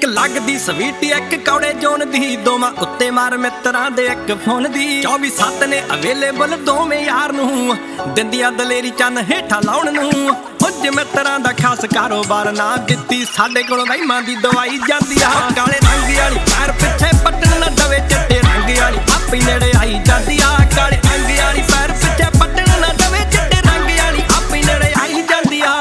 ਇੱਕ ਲੱਗਦੀ ਸਵੀਟੀ ਇੱਕ ਕੌੜੇ ਜੋਨ ਦੀ ਦੋਵਾਂ ਉੱਤੇ ਮਾਰ ਮਿੱਤਰਾਂ ਦੇ ਇੱਕ ਫੋਨ ਦੀ 24/7 ਨੇ ਅਵੇਲੇਬਲ ਦੋਵੇਂ ਯਾਰ ਨੂੰ ਦਿੰਦੀਆਂ ਦਲੇਰੀ ਚੰਨ ਹੇਠਾਂ ਲਾਉਣ ਨੂੰ ਕੁਝ ਮਿੱਤਰਾਂ ਦਾ ਖਾਸ ਕਾਰੋਬਾਰ ਨਾ ਦਿੱਤੀ ਸਾਡੇ ਕੋਲ ਵਹਿਮਾਂ ਦੀ ਦਵਾਈ ਜਾਂਦੀ ਆ ਕਾਲੇ ਰੰਗ ਵਾਲੀ ਪੈਰ ਪਿੱਛੇ ਪੱਟਣ ਨਾ ਦਵੇ ਚਿੱਟੇ ਰੰਗ ਵਾਲੀ ਆਪੇ ਨੇੜੇ ਆਈ ਜਾਂਦੀ ਆ ਕਾਲੇ ਰੰਗ ਵਾਲੀ ਪੈਰ ਪਿੱਛੇ ਪੱਟਣ ਨਾ ਦਵੇ ਚਿੱਟੇ ਰੰਗ ਵਾਲੀ ਆਪੇ ਨੇੜੇ ਆਈ ਜਾਂਦੀ ਆ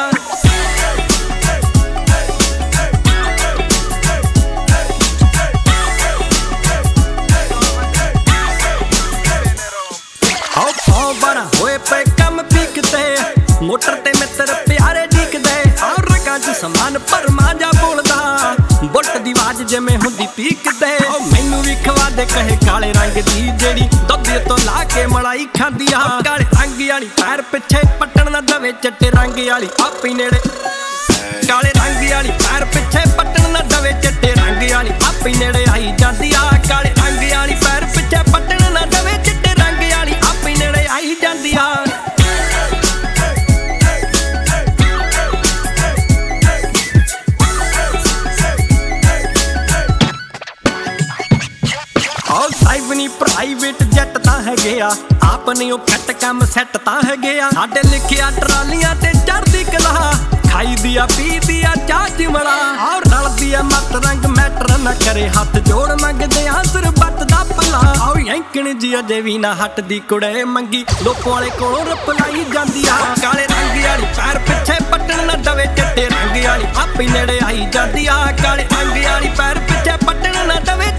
ਬੜਾ ਹੋਏ ਪਏ ਕੰਮ ਪੀਕਦੇ ਮੋਟਰ ਤੇ ਮਿੱਤਰ ਪਿਆਰੇ ਡੀਕਦੇ ਔਰ ਰਕਾਂ ਚ ਸਮਾਨ ਭਰਮਾ ਜਾ ਬੋਲਦਾ ਬੁੱਟ ਦੀ ਆਵਾਜ਼ ਜਿਵੇਂ ਹੁੰਦੀ ਪੀਕਦੇ ਮੈਨੂੰ ਵੀ ਖਵਾ ਦੇ ਕਹੇ ਕਾਲੇ ਰੰਗ ਦੀ ਜਿਹੜੀ ਦੁੱਧ ਤੋਂ ਲਾ ਕੇ ਮਲਾਈ ਖਾਂਦੀ ਆ ਕਾਲੇ ਰੰਗ ਵਾਲੀ ਪੈਰ ਪਿੱਛੇ ਪੱਟਣ ਨਾ ਦਵੇ ਚਿੱਟੇ ਰੰਗ ਵਾਲੀ ਆਪੇ ਨੇੜੇ ਕਾਲੇ ਰੰਗ ਵਾਲੀ ਪੈਰ ਪਿੱਛੇ ਪੱਟਣ ਨਾ ਦਵੇ ਚਿੱਟੇ ਰੰਗ ਵਾਲੀ ਆਪੇ ਨੇੜੇ ਆਈ ਜਾਂਦੀ ਆ ਕਾਲੇ ਰੰਗ ਵਾਲੀ ਪੈਰ ਪਿੱਛੇ ਪੱਟਣ ਨਾ ਦਵੇ ਚਿੱਟੇ ਰੰਗ ਵਾਲੀ ਆਪੇ ਨੇੜੇ ਆਈ ਜਾਂਦੀ ਆ ਸਾਈਵਨੀ ਪ੍ਰਾਈਵੇਟ ਜੱਟ ਤਾਂ ਹੈਗੇ ਆ ਆਪ ਨਹੀਂ ਉਹ ਕੱਟ ਕੰਮ ਸੈੱਟ ਤਾਂ ਹੈਗੇ ਆ ਸਾਡੇ ਲਿਖਿਆ ਟਰਾਲੀਆਂ ਤੇ ਚੜਦੀ ਕਲਾ ਖਾਈ ਦੀ ਆ ਪੀ ਦੀ ਆ ਚਾਹ ਚਿਮਲਾ ਔਰ ਰਲਦੀ ਆ ਮੱਤ ਰੰਗ ਮੈਟਰ ਨਾ ਕਰੇ ਹੱਥ ਜੋੜ ਮੰਗਦੇ ਆ ਸਰਬੱਤ ਦਾ ਭਲਾ ਆਓ ਯੰਕਣ ਜੀ ਅਜੇ ਵੀ ਨਾ ਹਟਦੀ ਕੁੜੇ ਮੰਗੀ ਲੋਕੋ ਵਾਲੇ ਕੋਲੋਂ ਰਪਲਾਈ ਜਾਂਦੀ ਆ ਕਾਲੇ ਰੰਗ ਵਾਲੀ ਪੈਰ ਪਿੱਛੇ ਪੱਟਣ ਨਾ ਦਵੇ ਚਿੱਟੇ ਰੰਗ ਵਾਲੀ ਆਪੇ ਨੇੜੇ ਆਈ ਜਾਂਦੀ ਆ ਕਾਲੇ ਰੰਗ ਵਾਲੀ ਪੈਰ ਪਿੱਛੇ ਪੱਟਣ ਨਾ ਦਵੇ